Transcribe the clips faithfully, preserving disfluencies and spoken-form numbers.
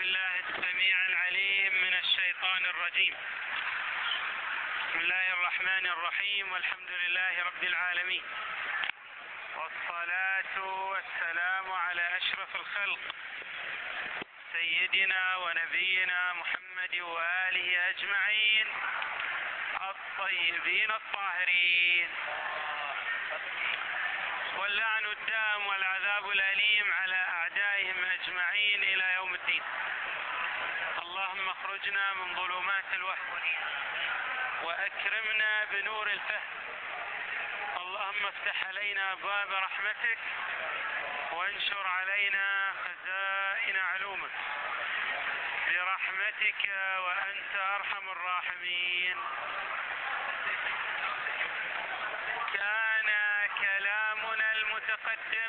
بالله السميع العليم من الشيطان الرجيم. بسم الله الرحمن الرحيم، والحمد لله رب العالمين، والصلاة والسلام على أشرف الخلق سيدنا ونبينا محمد وآله أجمعين الطيبين الطاهرين، واللعن الدام والعذاب الأليم على أعدائهم أجمعين إلى يوم الدين. اللهم اخرجنا من ظلمات الوهم وأكرمنا بنور الفهم. اللهم افتح علينا أبواب رحمتك وانشر علينا خزائن علومك برحمتك وأنت أرحم الراحمين. كان كلامنا المتقدم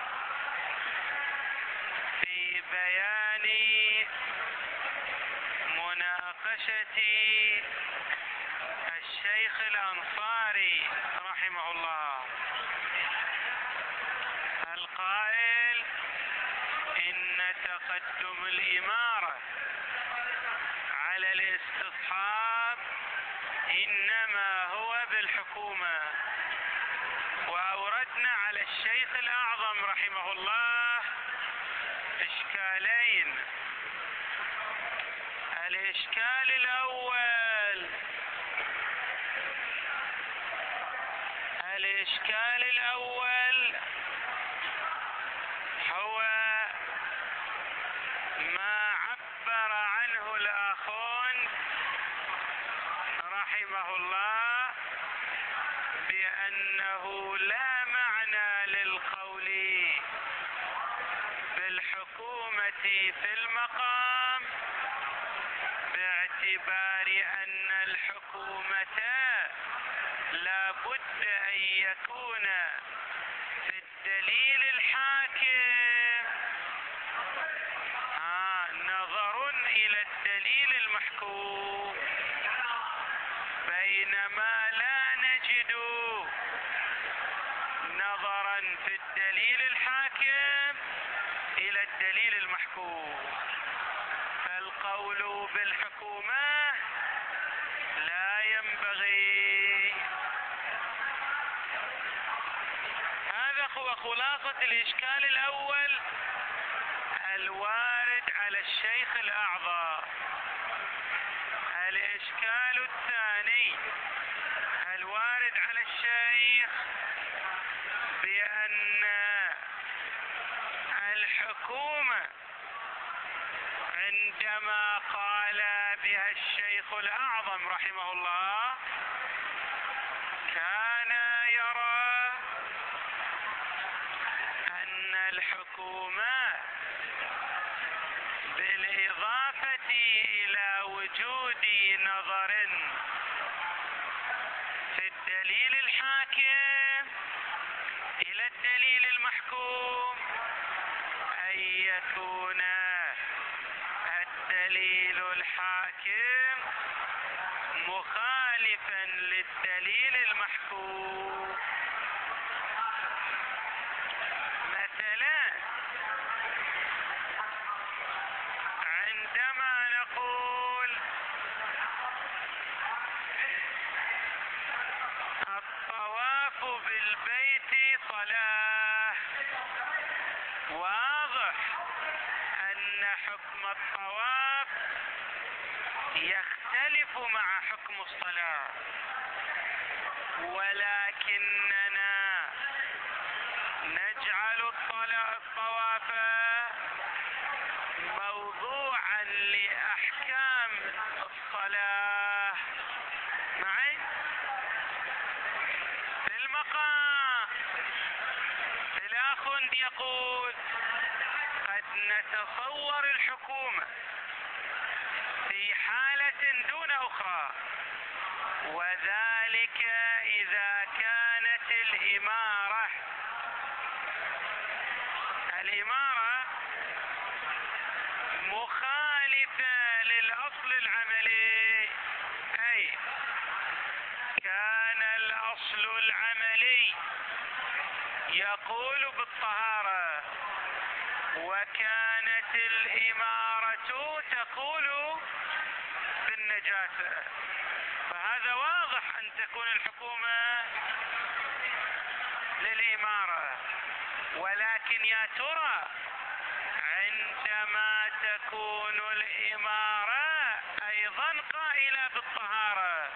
في بيان مناقشة الشيخ الأنصاري رحمه الله القائل إن تقدم الإمارة على الاستصحاب إنما هو بالحكومة. وأوردنا على الشيخ الأعظم رحمه الله إشكالين. الإشكال الأول الإشكال الأول هو ما عبر عنه الأخون رحمه الله بأنه لا معنى للقول بالحكومة في المقام، باعتبار أن الحكومة لا بد أن يكون في الدليل الحاكم آه نظر إلى الدليل المحكوم، بينما لا نجد نظرا في الدليل الحاكم إلى الدليل المحكوم. فالقول بالحكومة لا ينبغي. هذا هو خلاصة الإشكال الأول الوارد على الشيخ الأعظم. الإشكال الثاني الوارد على الشيخ بأن الحكومة عندما قال بها الشيخ الأعظم رحمه الله كان يرى أن الحكومة بالإضافة إلى وجود نظر في الدليل الحاكم إلى الدليل المحكوم أن يكون الدليل الحاكم مخالفا للدليل المحكوم. مثلا عندما نقول الطواف بالبيت صلاة، واضح أن حكم الطواف يختلف مع حكم الصلاة، ولكننا نجعل الطواف موضوعا لأحكام الصلاة. معي في المقام الأخ يقول قد نتصور الحكومة في حالة دون أخرى، وذلك إذا كانت الإمارة الإمارة مخالفة للأصل العملي، أي كان الأصل العملي يقول بالطهارة وكانت الإمارة الإمارة تقول بالنجاسة، فهذا واضح أن تكون الحكومة للإمارة. ولكن يا ترى عندما تكون الإمارة أيضا قائلة بالطهارة،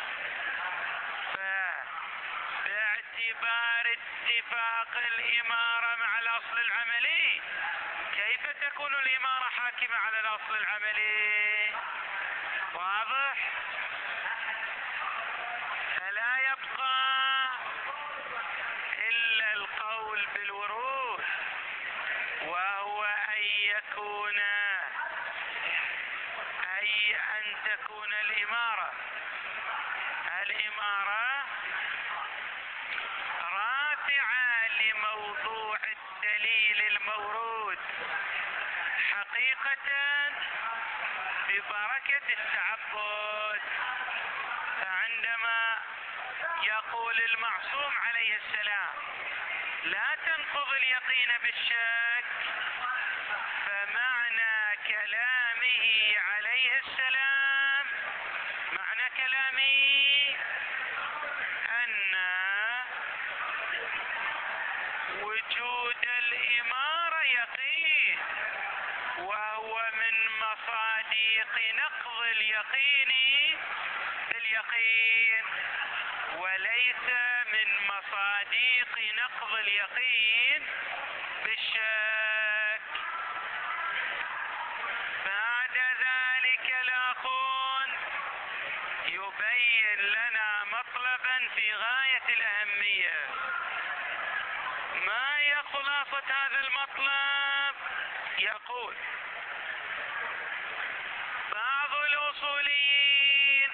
فباعتبار اتفاق الإمارة مع الأصل العملي كيف تكون الإمارة حاكمة على الأصل العملي؟ واضح؟ فلا يبقى إلا القول بالورود، وهو أن يكون أي أن تكون الإمارة الإمارة رافعة لموضوع الدليل المورود حقيقة ببركة التعبد. فعندما يقول المعصوم عليه السلام لا تنقض اليقين بالشك، فمعنى كلامه عليه السلام معنى كلامه أن وجود الإمارة يقين، وهو من مصادق نقض اليقين باليقين، وليس من مصادق نقض اليقين بالشك. بعد ذلك الأخون يبين لنا مطلبا في غاية الأهمية. ما هي خلاصة هذا المطلب؟ يقول بعض الأصوليين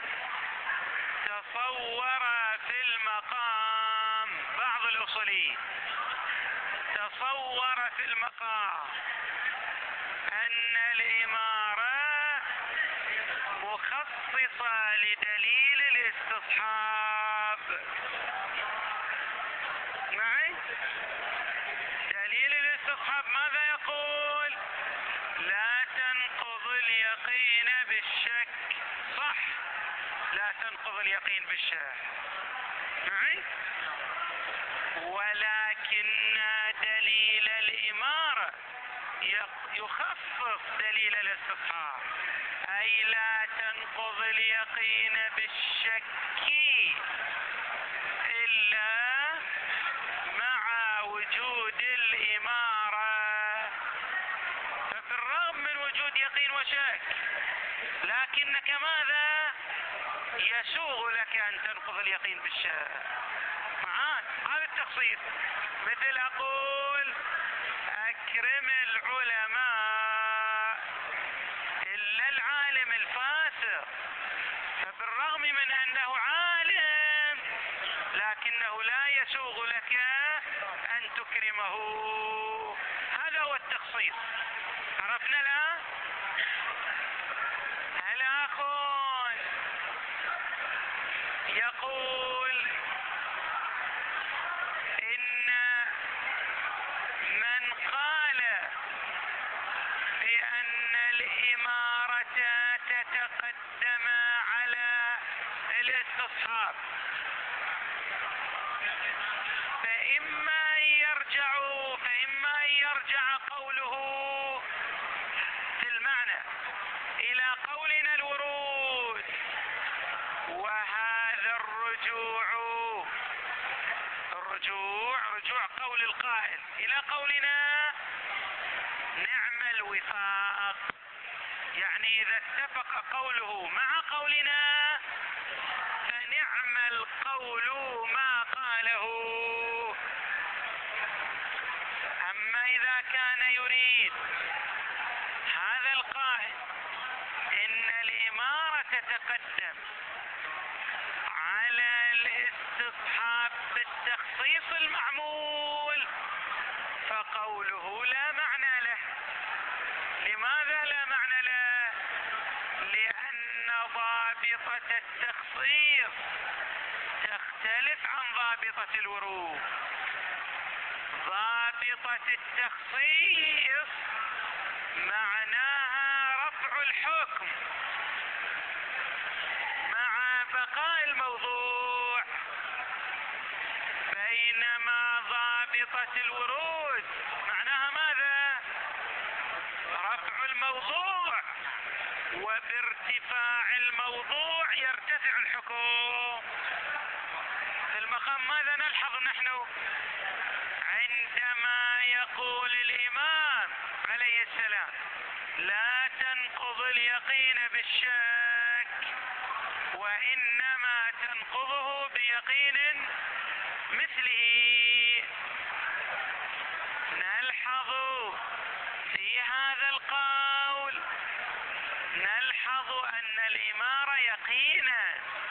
تصور في المقام بعض الأصوليين تصور في المقام أن الإمارة مخصصة لدليل الاستصحاب. معي؟ دليل الاستصحاب ماذا يقول؟ لا تنقض اليقين بالشك. صح، لا تنقض اليقين بالشك. معي؟ ولكن دليل الإمارة يخصص دليل الاستصحاب، أي لا تنقض اليقين بالشك إلا مع وجود الإمارة. ففي الرغم من وجود يقين وشك، لكنك ماذا؟ يسوغ لك أن تنقض اليقين بالشك. معاك؟ هذا التخصيص. مثل أقول أكرم العلماء إلا العالم الفاسق، فبالرغم من أنه عالم لكنه لا يسوغ لك أن تكرمه. هذا هو التخصيص. عرفنا الآن؟ الآخر يقول إن من قال بأن الإمارة تتقدم على الاستصحاب فإما أن يرجع فإما أن يرجع قوله في المعنى إلى قولنا الورود، وهذا الرجوع الرجوع رجوع قول القائل إلى قولنا نعم الوفاق. يعني إذا اتفق قوله مع قولنا فنعم القول ما قاله. أما إذا كان يريد هذا القائل إن الإمارة تتقدم على الاستصحاب بالتخصيص المعمول، فقوله لا معنى له. لماذا لا معنى له؟ لأن ضابطة التخصيص تختلف عن ضابطة الورود. ضابطة التخصيص معناها بواسطة الورود، معناها ماذا؟ رفع الموضوع، وبارتفاع الموضوع يرتفع الحكم. في المقام ماذا نلحظ نحن؟ عندما يقول الإمام عليه السلام لا تنقض اليقين بالشك وإنما تنقضه بيقين مثله، نلحظ في هذا القول نلحظ أن الإمارة يقينا،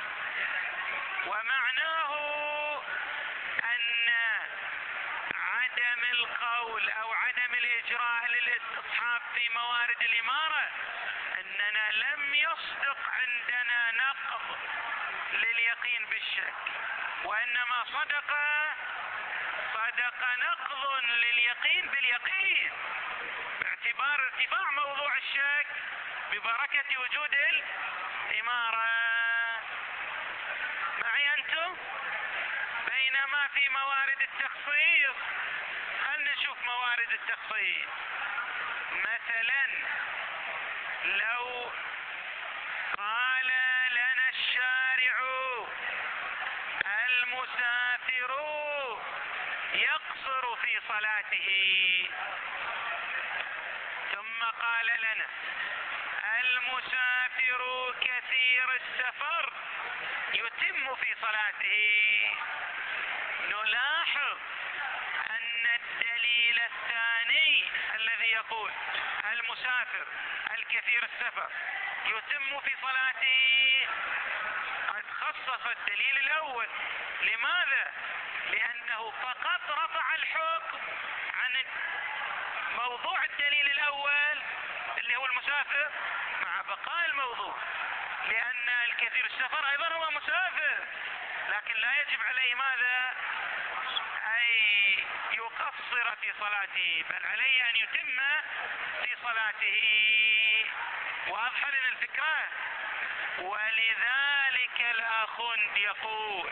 ومعناه أن عدم القول أو عدم الإجراء للاستصحاب في موارد الإمارة أننا لم يصدق عندنا نقض لليقين بالشك، وإنما صدق صدق نقض لليقين باليقين باعتبار ارتفاع موضوع الشك ببركة وجود الإمارة. معي أنتم؟ بينما في موارد التخصيص خلنا نشوف موارد التخصيص. مثلا لو قال لنا الشارع المسافر يقصر في صلاته، ثم قال لنا المسافر كثير السفر يتم في صلاته، نلاحظ أن الدليل الثاني الذي يقول المسافر الكثير السفر يتم في صلاته قد خصص الدليل الأول. لماذا؟ لأنه فقط رفع الحكم عن موضوع الدليل الأول اللي هو المسافر مع بقاء الموضوع، لأن الكثير السفر أيضا هو مسافر، لكن لا يجب عليه ماذا؟ أي يقصر في صلاته، بل عليه أن يتم في صلاته. واضحة لنا الفكرة؟ ولذلك الأخ يقول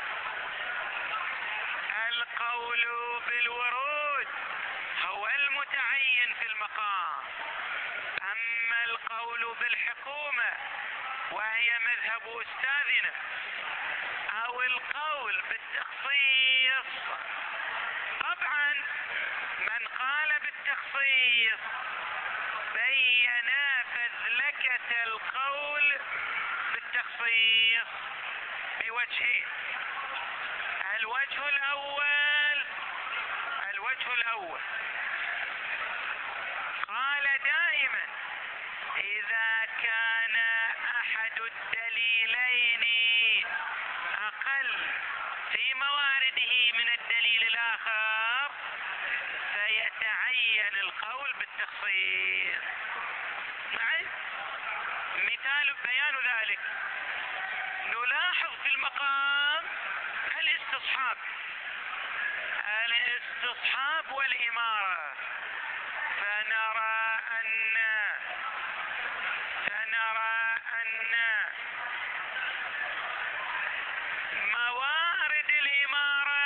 القول بالورود هو المتعين في المقام، أما القول بالحكومة وهي مذهب أستاذنا أو القول بالتخصيص، طبعا من قال بالتخصيص بين فذلكة القول بالتخصيص بوجهين. الوجه الأول الوجه الأول قال دائما إذا كان أحد الدليلين أقل في موارده من الدليل الآخر فيتعين القول بالتخصيص. معي؟ مثال بيان ذلك نلاحظ في المقام الاستصحاب الاستصحاب والإمارة، فنرى أن فنرى أن موارد الإمارة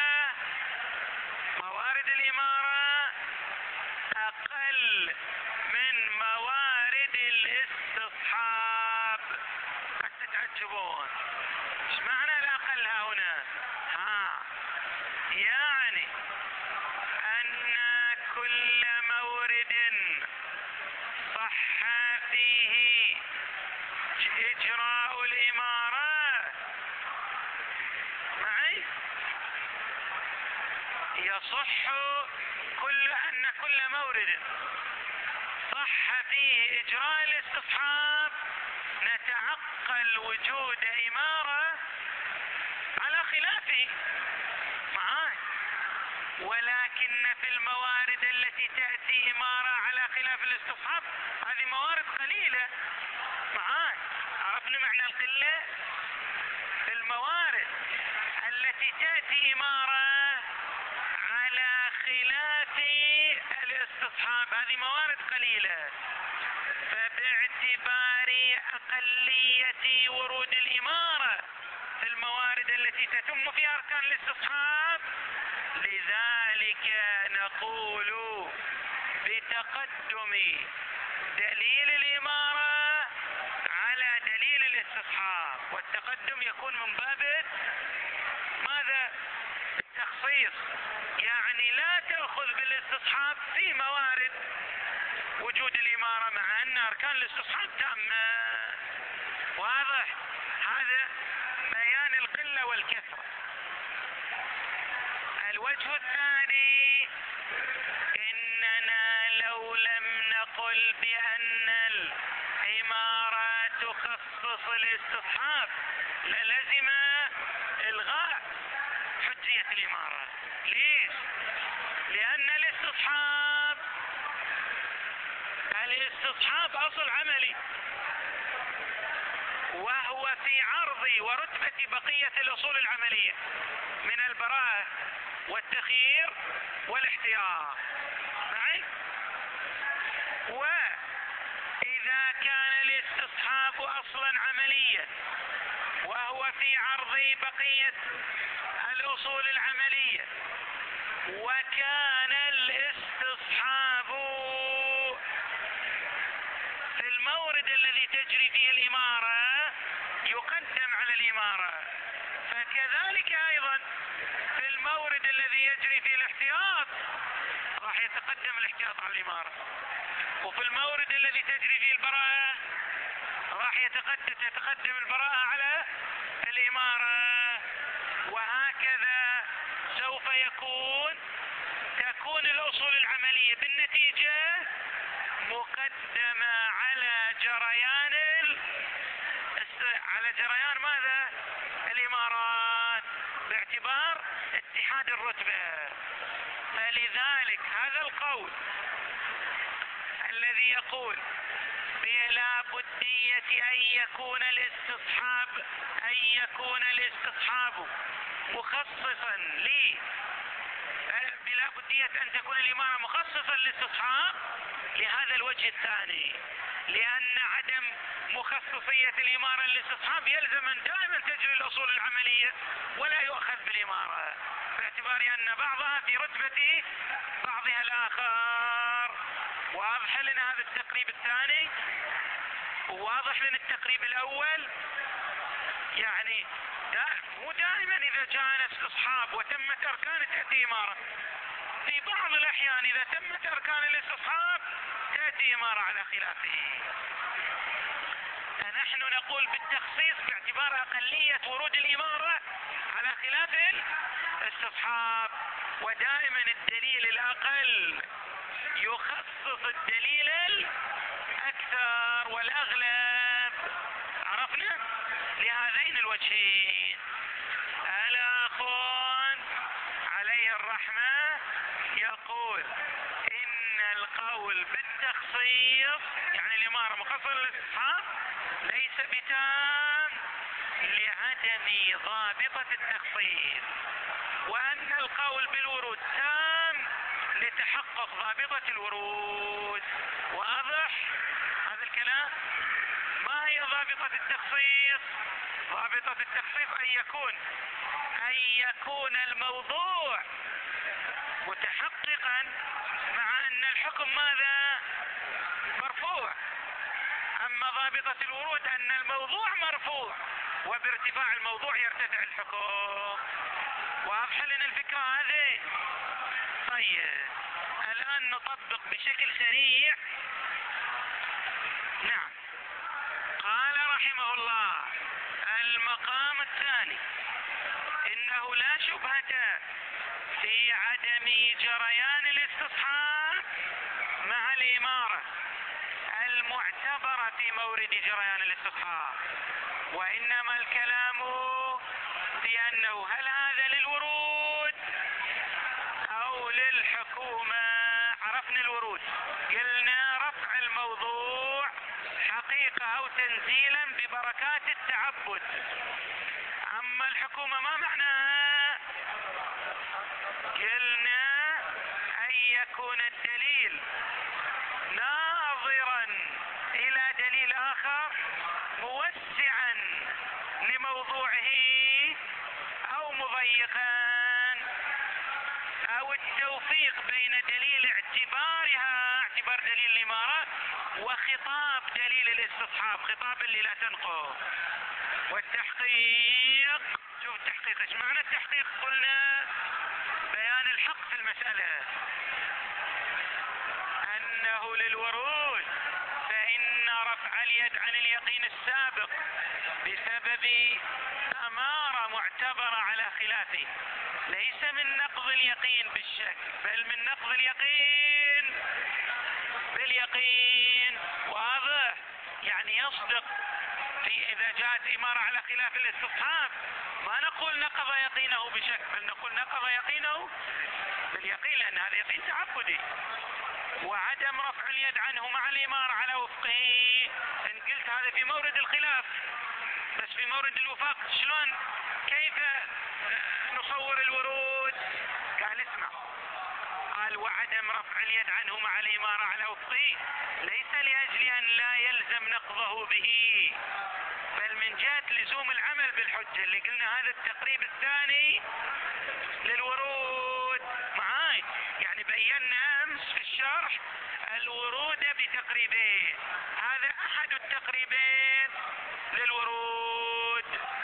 موارد الإمارة أقل من موارد الاستصحاب. قد تتعجبون ايش معنى الأقل ها هنا؟ ها يعني أن كل مورد صح فيه إجراء الإمارة معي يصح كل أن كل مورد صح فيه إجراء الاستصحاب نتعقل وجود إمارة على خلافه معاي، ولكن في الموارد التي تأتي إمارة على خلاف الاستصحاب هذه موارد قليلة معاي. عرفنا معنى القلة؟ في الموارد التي تأتي إمارة على خلاف الاستصحاب هذه موارد قليلة، فباعتبار أقلية ورود الإمارة في الموارد التي تتم فيها أركان الاستصحاب لذلك فلذلك نقول بتقدم دليل الإمارة على دليل الاستصحاب، والتقدم يكون من باب ماذا؟ التخصيص، يعني لا تأخذ بالاستصحاب في موارد وجود الإمارة مع أن أركان الاستصحاب تامة. واضح؟ هذا بيان القلة والكثرة. الوجه الثاني، إننا لو لم نقل بأن الإمارة تخصص الاستصحاب للزم إلغاء حجية الإمارة. ليش؟ لأن الاستصحاب الاستصحاب أصل عملي، وهو في عرض ورتبة بقية الأصول العملية من البراءة والتخيير والاحتياط. معي؟ وإذا كان الاستصحاب أصلا عمليا وهو في عرض بقية الأصول العملية، وكان الاستصحاب في المورد الذي تجري فيه الإمارة يقدم على الإمارة، فكذلك أيضا في المورد الذي يجري فيه الاحتياط راح يتقدم الاحتياط على الإمارة، وفي المورد الذي تجري فيه البراءة راح يتقدم البراءة على الإمارة، وهكذا سوف يكون تكون الأصول العملية بالنتيجة مقدمة على جريان ال... على جريان ماذا؟ الإمارات، باعتبار اتحاد الرتبة. فلذلك هذا القول الذي يقول بلا بدية أن يكون الاستصحاب أن يكون الاستصحاب مخصصا لي بلا بدية أن تكون الإمارة مخصصا للاستصحاب لهذا الوجه الثاني، لأن عدم مخصصية الإمارة للاستصحاب يلزم أن دائما تجري الأصول العملية ولا يؤخذ بالإمارة، باعتبار أن بعضها في رتبة بعضها الآخر. واضح لنا هذا التقريب الثاني؟ وواضح لنا التقريب الأول؟ يعني دا مو دائما إذا جاء استصحاب وتمت أركان تأتي إمارة، في بعض الأحيان إذا تمت أركان الاستصحاب تأتي إمارة على خلافه. فنحن نقول بالتخصيص باعتبار أقلية ورود الإمارة على خلاف الاستصحاب، ودائما الدليل الأقل يخصص الدليل الأكثر والأغلب. عرفنا؟ لهذين الوجهين. الأخوان عليه الرحمة يقول إن القول بالتخصيص يعني الإمارة مخصصة للاستصحاب ليس بتام لعدم ضابطة التخصيص، وأن القول بالورود تام لتحقق ضابطة الورود. واضح هذا الكلام؟ ما هي ضابطة التخصيص؟ ضابطة التخصيص أن يكون أن يكون الموضوع متحققا مع أن الحكم ماذا؟ مرفوع. أما ضابطة الورود أن الموضوع مرفوع وبارتفاع الموضوع يرتفع الحكم. واضح لنا الفكرة هذه؟ طيب الآن نطبق بشكل سريع. نعم، قال رحمه الله: المقام الثاني إنه لا شبهة في عدم جريان الاستصحاب مع الإمارة المعتبرة في مورد جريان الاستصحاب، وإنما الكلام في أنه هل هذا للورود أو للحكومة. عرفنا الورود، قلنا رفع الموضوع حقيقة أو تنزيلا ببركات التعبد. أما الحكومة ما معناها؟ قلنا أن يكون الدليل ناظرا إلى دليل آخر موسعا لموضوعه أو مضيقا، أو التوفيق بين دليل اعتبارها اعتبار دليل الإمارة وخطاب دليل الاستصحاب، خطاب اللي لا تنقض. والتحقيق، شوف التحقيق ايش معنى التحقيق؟ قلنا بيان الحق في المسألة، أنه للورود فإن رفع اليد عن اليقين السابق بسبب أمارة معتبرة على خلافه ليس من نقض اليقين بالشك، بل من نقض اليقين باليقين. واضح؟ يعني يصدق في إذا جاءت إمارة على خلاف الاستصحاب ما نقول نقض يقينه بشك، بل نقول نقض يقينه باليقين، لأن هذا يقين تعبدي. وعدم رفع اليد عنه مع الإمارة على وفقه، إن قلت هذا في مورد الخلاف، بس في مورد الوفاق شلون كيف نصور الورود؟ قال اسمع، قال وعدم رفع اليد عنه مع الإمارة على وفقه ليس لأجل أن لا يلزم نقضه به، بل من جهة لزوم العمل بالحجة، اللي قلنا هذا التقريب الثاني للورود معاي. يعني بينا أمس في الشرح الورود بتقريبين، هذا أحد التقريبين للورود.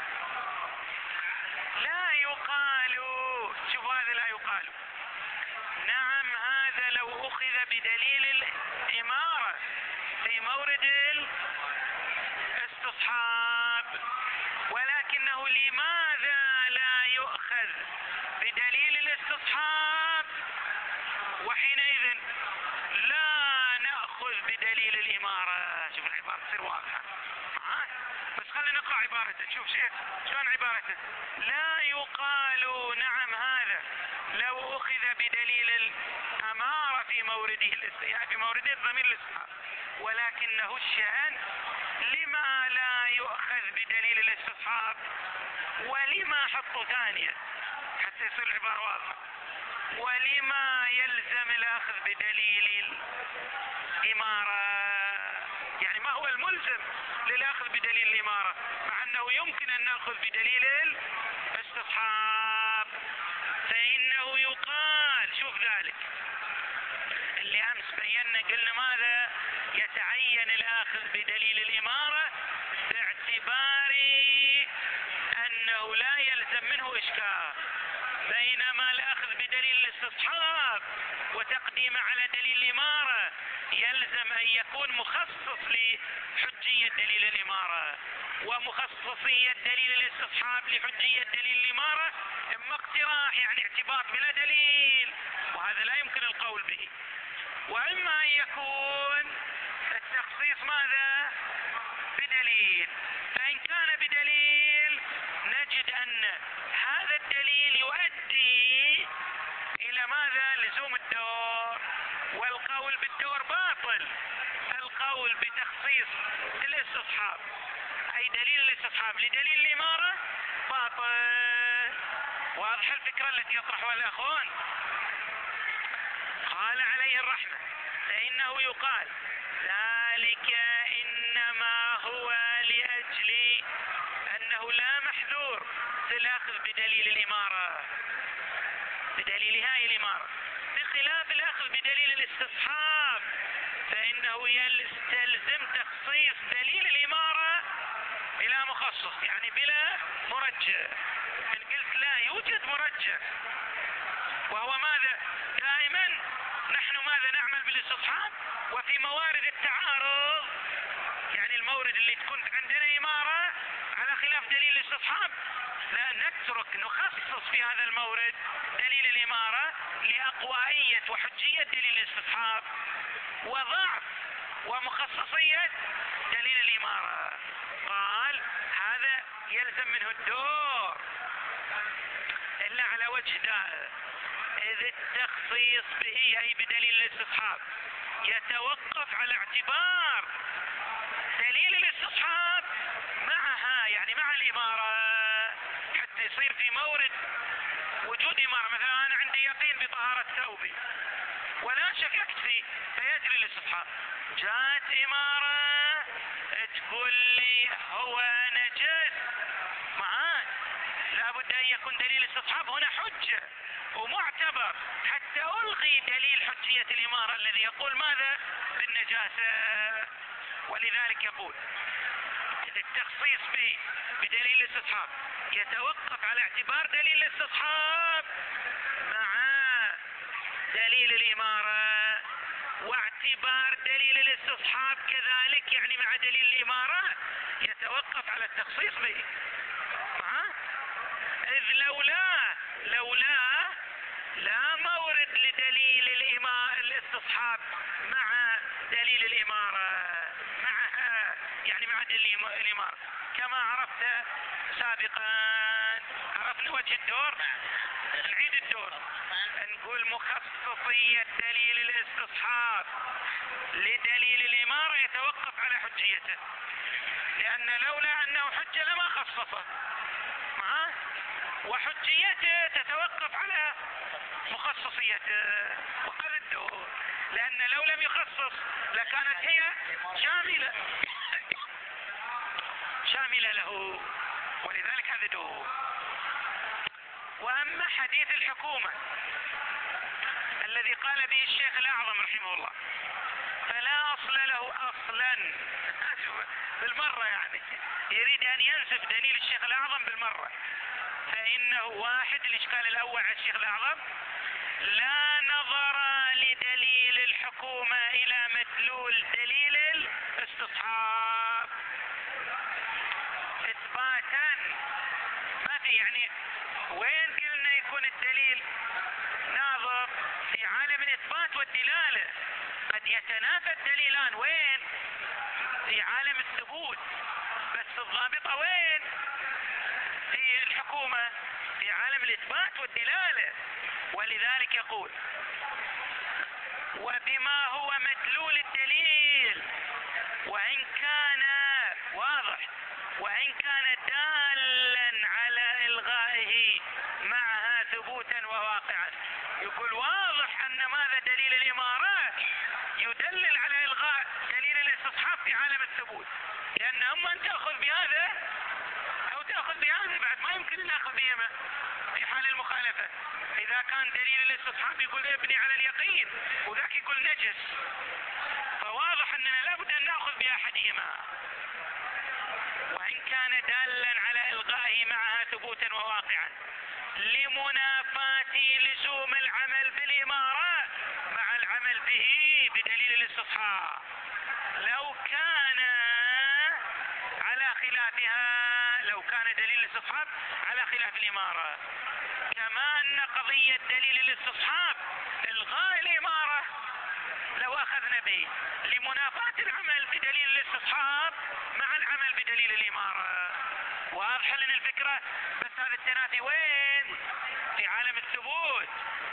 لا يقال، شوف هذا لا يقال نعم هذا لو أخذ بدليل الإمارة في مورد الاستصحاب، ولكنه لماذا لا يؤخذ بدليل الاستصحاب وحينئذ لا نأخذ بدليل الإمارة؟ شوف العبارة تصير واضحة. ها؟ بس خلينا نقرأ عبارته، شوف شيخ شلون عبارته. لا يقال نعم هذا لو أخذ بدليل الأمارة في مورده الاستياء في مورده الضمير الاستصحاب، ولكنه الشأن لما لا يؤخذ بدليل الاستصحاب، ولما حطوا ثانية حتى يصير العبارة واضحة، ولما يلزم الأخذ بدليل الإمارة. يعني ما هو الملزم للأخذ بدليل الإمارة، مع أنه يمكن أن نأخذ بدليل الاستصحاب. فإنه يقال، شوف ذلك اللي أمس بينا قلنا ماذا؟ يتعين الأخذ بدليل الإمارة باعتبار أنه لا يلزم منه إشكال، بينما الأخذ بدليل الاستصحاب وتقديمه على دليل الإمارة يلزم أن يكون مخصص لحجية دليل الإمارة، ومخصصية دليل الاستصحاب لحجية دليل الإمارة إما اقتراح يعني اعتبار بلا دليل، وهذا لا يمكن القول به، وإما أن يكون التخصيص ماذا؟ بدليل. فإن كان بدليل نجد أن هذا الدليل يؤدي إلى ماذا؟ لزوم الدور، والقول بالدور باطل. القول بتخصيص الاستصحاب أي دليل الاستصحاب لدليل الإمارة باطل. واضح الفكرة التي يطرحها الأخوان؟ قال عليه الرحمة فإنه يقال ذلك إنما هو لأجل أنه لا محذور في الأخذ بدليل الإمارة، بدليل هاي الإمارة، بخلاف الأخذ بدليل الاستصحاب فإنه يستلزم تخصيص دليل الإمارة بلا مخصص، يعني بلا مرجح. إن قلت لا يوجد مرجح، وهو ماذا؟ دائما نحن ماذا نعمل بالاستصحاب، وفي موارد التعارض يعني المورد اللي تكون عندنا إمارة على خلاف دليل الاستصحاب لا نترك نخصص في هذا المورد دليل الإمارة لأقوائية وحجية دليل الاستصحاب وضعف ومخصصية دليل الإمارة. قال هذا يلزم منه الدور إلا على وجه دائر، إذ التخصيص به أي بدليل الاستصحاب يتوقف على اعتبار دليل الاستصحاب معها يعني مع الإمارة، حتى يصير في مورد وجود إمارة. مثلا أنا عندي يقين بطهارة ثوبي ولا شككت فيه فيجري الاستصحاب، جاءت إمارة تقول لي هو نجس معاك، لابد أن يكون دليل الاستصحاب هنا حجة ومعتبر حتى يلغي دليل حجية الإمارة الذي يقول ماذا؟ بالنجاسة. ولذلك يقول التخصيص به بدليل الاستصحاب يتوقف على اعتبار دليل الاستصحاب مع دليل الإمارة، واعتبار دليل الاستصحاب كذلك يعني مع دليل الإمارة يتوقف على التخصيص به. ها؟ إذ لولا لولا لا مورد لدليل الإمارة الاستصحاب مع دليل الإمارة معها يعني مع دليل الإمارة، كما عرفت سابقا. عرفنا وجه الدور؟ نعيد الدور. نقول مخصصية دليل الاستصحاب لدليل الإمارة يتوقف على حجيته، لأن لولا أنه حجة لما خصصه، ها؟ وحجيته تتوقف على مخصصيته. وهذا الدور، لأن لو لم يخصص لكانت هي شاملة شاملة له، ولذلك هذا دور. وأما حديث الحكومة الذي قال به الشيخ الأعظم رحمه الله فلا أصل له أصلا بالمرة، يعني يريد أن ينسف دليل الشيخ الأعظم بالمرة. فإنه واحد، الإشكال الأول على الشيخ الأعظم لا نظر لدليل الحكومة إلى مدلول دليل الاستصحاب إثباتا. ما في يعني وين قلنا يكون الدليل ناظر في عالم الإثبات والدلالة، قد يتنافى الدليلان وين؟ في عالم الثبوت، بس الضابطة وين؟ في الحكومة في عالم الإثبات والدلالة. ولذلك يقول وبما هو مدلول الدليل وإن كان واضح وإن كان دالا على إلغائه معها ثبوتا وواقعا. يقول واضح أن ماذا دليل الإمارات يدلل على إلغاء دليل الاستصحاب في عالم الثبوت، لأن أما أن تأخذ بهذا أو تأخذ بهذا بعد ما يمكن أن نأخذ بهما في حال المخالفة. إذا كان دليل الاستصحاب يقول ابني على اليقين وذاك يقول نجس، فواضح أننا لابد أن نأخذ بأحدهما وإن كان دالا على إلغائه معها ثبوتا وواقعا لمنافاة لزوم العمل بالإمارة مع العمل به بدليل الاستصحاب لو كان على خلافها، لو كان دليل الاستصحاب على خلاف الإمارة. كما أن قضية دليل الاستصحاب إلغاء الإمارة لو أخذنا به لمنافاة العمل بدليل الاستصحاب مع العمل بدليل الإمارة. واضح لنا الفكرة؟ بس هذا التنافي وين؟ في عالم الثبوت.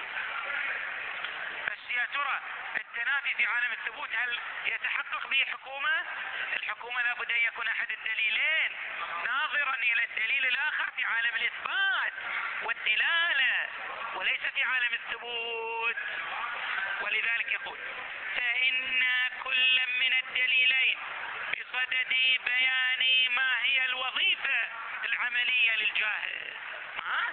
بس يا ترى التنافي في عالم الثبوت هل يتحقق به حكومة؟ الحكومة لابد أن يكون أحد الدليلين ناظرا إلى الدليل الآخر في عالم الإثبات والدلالة وليس في عالم الثبوت. ولذلك يقول فإن كل من الدليلين بصدد بيان ما هي الوظيفة العملية للجاهل ها؟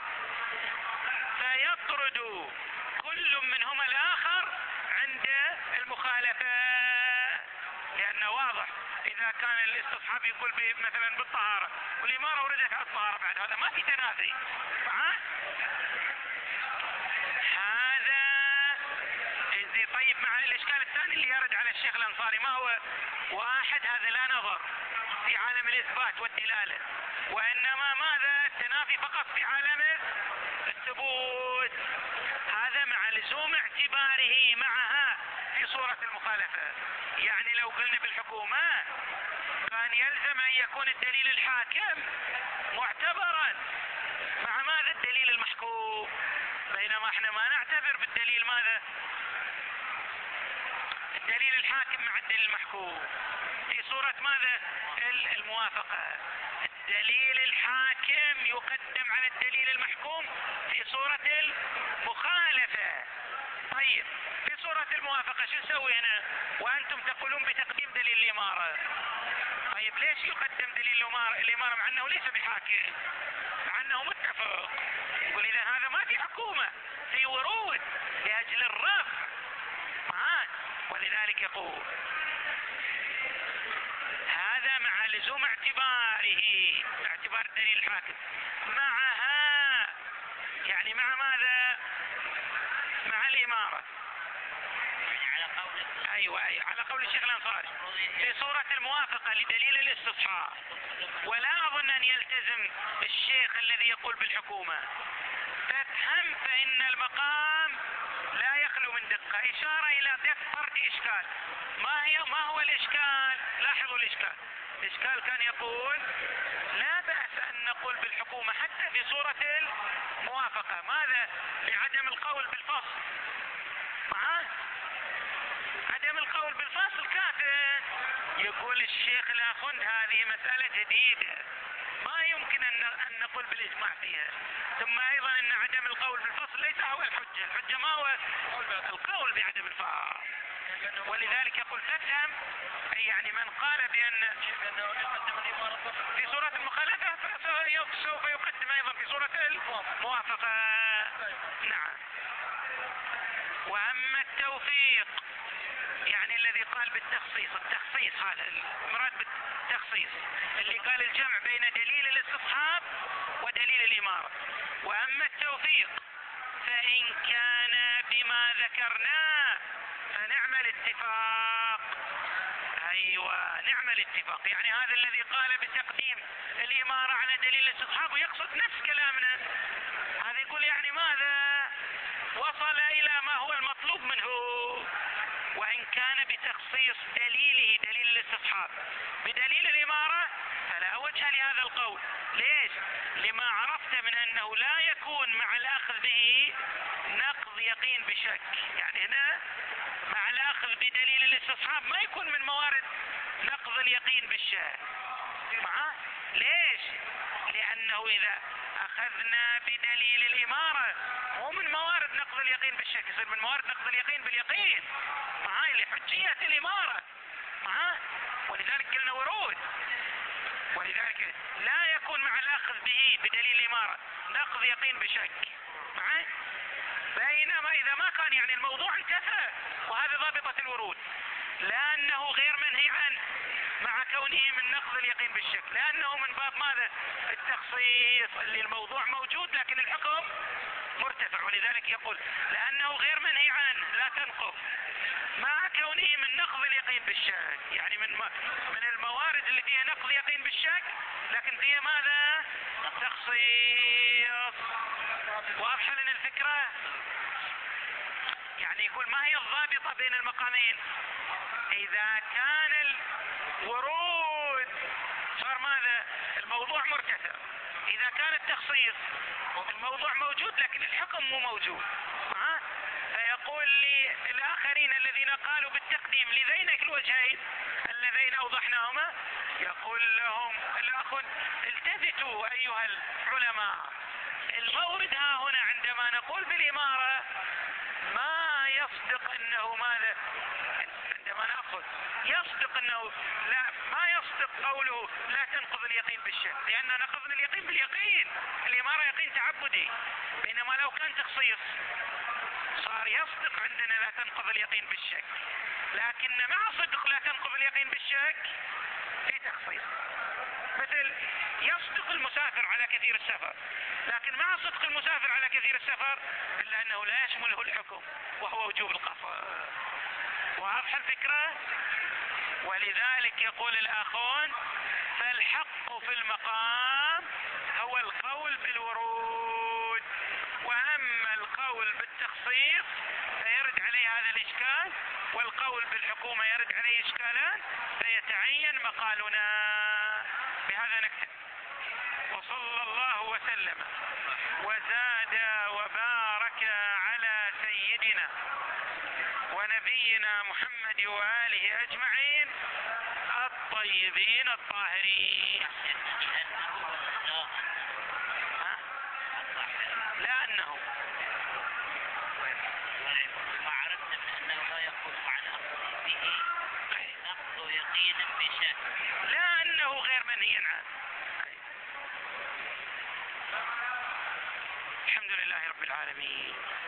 فيطرد كل منهما الآخر عند المخالفة، لأنه واضح إذا كان الاستصحاب يقول مثلا بالطهارة والإمارة وردت على الطهارة بعد هذا ما في تنافي ها؟ هذا زي. طيب مع الإشكال الثاني اللي يرد على الشيخ الأنصاري ما هو؟ واحد هذا لا نظر في عالم الإثبات والدلالة، وإنما ماذا؟ التنافي فقط في عالم الثبوت. هذا مع لزوم اعتباره معها في صورة المخالفة. يعني لو قلنا بالحكومة كان يلزم أن يكون الدليل الحاكم معتبرا مع ماذا؟ الدليل المحكوم، بينما احنا ما نعتبر بالدليل ماذا؟ الدليل الحاكم مع الدليل المحكوم في صورة ماذا؟ الموافقة. الدليل الحاكم يقدم على الدليل المحكوم في صورة المخالفة. طيب في صورة الموافقة شو نسوي هنا وأنتم تقولون بتقديم دليل الإمارة؟ طيب ليش يقدم دليل الإمارة مع أنه ليس بحاكم، مع أنه متفق؟ يقول إذا هذا ما في حكومة، في ورود لأجل الرفع معاه. ولذلك يقول هذا مع لزوم اعتباره، اعتبار دليل الحاكم معها، يعني مع ماذا؟ مع الإمارة. يعني على قول أيوة, أيوة على قول الشيخ الأنصاري في صورة الموافقة لدليل الاستصحاب. ولا أظن أن يلتزم الشيخ الذي يقول بالحكومة. فافهم فإن المقام لا يخلو من دقة، إشارة إلى طرد إشكال. ما هي ما هو الإشكال؟ لاحظوا الإشكال. الإشكال كان يقول لا بأس أن نقول بالحكومة حتى في صورة الموافقة. ماذا؟ لعدم القول بالفصل. معاه؟ عدم القول بالفصل كافر. يقول الشيخ الأخوند هذه مسألة جديدة ما يمكن أن نقول بالإجماع فيها. ثم أيضا أن عدم القول بالفصل ليس هو الحجة. الحجة ما هو القول بعدم الفصل. ولذلك يقول تفهم، أي يعني من قال بأن في صورة المخالفة سوف يقدم أيضا في صورة الموافقة. نعم. وأما التوفيق يعني الذي قال بالتخصيص، التخصيص هذا المراد بالتخصيص اللي قال الجمع بين دليل الاستصحاب ودليل الإمارة. وأما التوفيق فإن كان بما ذكرناه فنعم الاتفاق. أيوة نعم الاتفاق. يعني هذا الذي قال بتقديم الإمارة على دليل الاستصحاب ويقصد نفس كلامنا. هذا يقول يعني ماذا؟ وصل إلى ما هو المطلوب منه. وإن كان بتخصيص دليله دليل الاستصحاب بدليل الإمارة فلا وجه لهذا القول. ليش؟ لما عرفت من أنه لا يكون مع الأخذ به نقض يقين بشك. يعني هنا مع الأخذ بدليل الاستصحاب ما يكون من موارد نقض اليقين بالشك. معاه؟ ليش؟ لأنه إذا أخذنا بدليل الإمارة مو من موارد نقض اليقين بالشك، يصير من موارد نقض اليقين باليقين. معاه؟ لحجية الإمارة. معاه؟ ولذلك قلنا ورود. ولذلك لا يكون مع الأخذ به بدليل الإمارة نقض يقين بشك. معاه؟ بينما إذا ما كان يعني الموضوع انتهى، وهذا ضابطة الورود، لأنه غير منهي عنه مع كونه من نقض اليقين بالشك، لأنه من باب ماذا؟ التخصيص اللي الموضوع موجود لكن الحكم مرتفع. ولذلك يقول لأنه غير منهي عنه لا تنقض مع كونه من نقض اليقين بالشك، يعني من من الموارد اللي فيها نقض يقين بالشك لكن فيها ماذا؟ تخصيص. واضحة لنا الفكرة؟ يعني يقول ما هي الضابطة بين المقامين؟ إذا كان الورود صار ماذا؟ الموضوع مرتفع. إذا كان التخصيص الموضوع موجود لكن الحكم مو موجود. ها؟ فيقول للآخرين الذين قالوا بالتقديم لذينك الوجهين اللذين أوضحناهما، يقول لهم الأخ التفتوا أيها العلماء، المورد ها هنا عندما نقول بالإمارة ما يصدق أنه ماذا؟ عندما نأخذ يصدق أنه لا، ما يصدق قوله لا تنقض اليقين بالشك، لأننا نقضنا اليقين باليقين. الإمارة يقين تعبدي، بينما لو كان تخصيص صار يصدق عندنا لا تنقض اليقين بالشك، لكن مع صدق لا تنقض اليقين بالشك في تخصيص. مثل يصدق المسافر على كثير السفر، لكن مع صدق المسافر على كثير السفر إلا أنه لا يشمله الحكم وهو وجوب القصر. واضح الفكرة؟ ولذلك يقول الآخون فالحق في المقام هو القول بالورود، وأما القول بالتخصيص فيرد عليه هذا الإشكال، والقول بالحكومة يرد عليه إشكالان، فيتعين مقالنا. بهذا نكتب. وصلى الله وسلم وزاد وبارك على سيدنا ونبينا محمد وآله أجمعين الطيبين الطاهرين. لا أنه ما عرفت من أنه لا يكون مع الأخذ به نقض يقين بشك، لا أنه غير منهي عنه. الحمد والحمد لله رب العالمين.